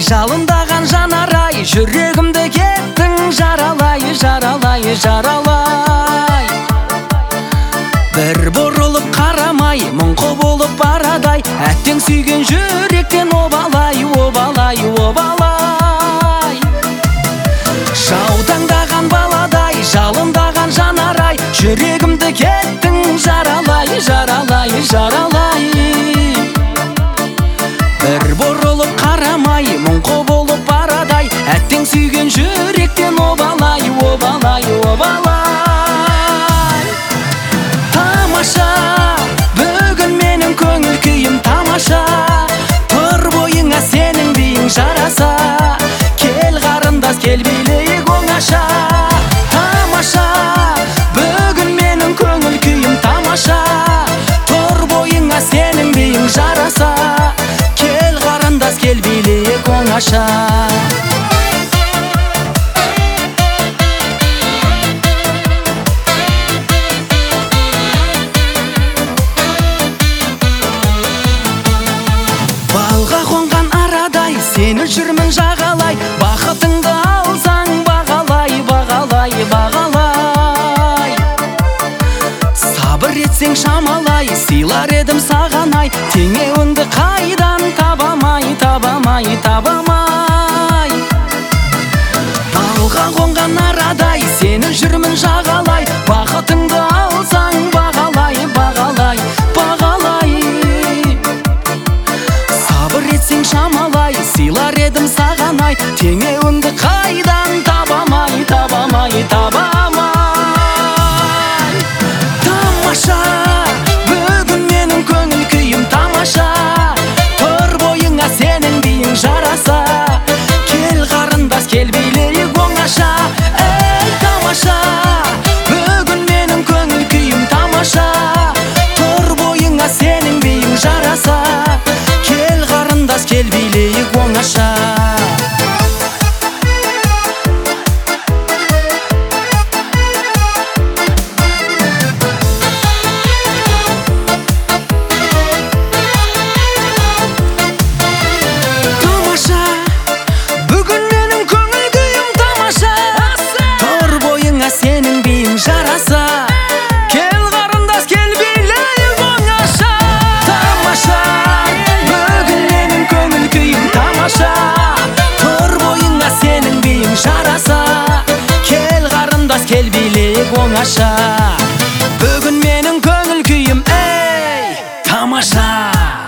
жалындаған жанарай, жүрегімді кеттің жаралай, жаралай, жаралай. Бір бұрылып қарамай, мұңқы болып барадай, әттең сүйген жүректен обалай, обалай, обалай. Жаутаңдаған баладай, жалындаған жанарай, жүрегімді кеттің жаралай, жаралай, жаралай. Бір бұрылып қарамай, мұңқы болып барадай, әттең сүйген жүректен обалай, обалай, обалай. Тамаша, бүгін менің көңіл күйім тамаша, тұр бойыңа сенің биің жараса, кел қарындас кел билейік оңаша. Тамаша, бүгін менің көңіл күйім тамаша, тұр бойыңа сенің биің жараса, кел қарындас кел билейік оңаша. Балға қонған арадай, сені жүрмін жағалай, бақытыңды алсаң бағалай, бағалай, бағалай. Сабыр етсең шамалай, сыйлар едім сағанай, теңеуіңді қайдан табамай, табамай, табамай. Балға қонған арадай, сені жүрмін жағалай, бақытыңды алсаң бағалай, бағалай, бағалай. Сабыр етсең шамалай, сыйлар едім сағанай, теңеуіңді қайдан табамай, табамай, табамай. Тамаша, бүгін менің көңіл күйім тамаша, тұр бойыңа сенің биің жараса, кел қарындас кел билейік оңаша. Ей тамаша, бүгін менің көңіл күйім тамаша, тұр бойыңа сенің биің жараса, кел қарындас кел билейік оңаша. Тамаша, бүгін менің көңіл күйім тамаша, тұр бойыңа сенің биің жараса, кел қарындас кел билейік оңаша. Тамаша, бүгін менің көңіл күйім тамаша, тұр бойыңа сенің биің жараса, кел қарындас кел билейік оңаша. Бүгін менің көңіл күйім ей тамаша.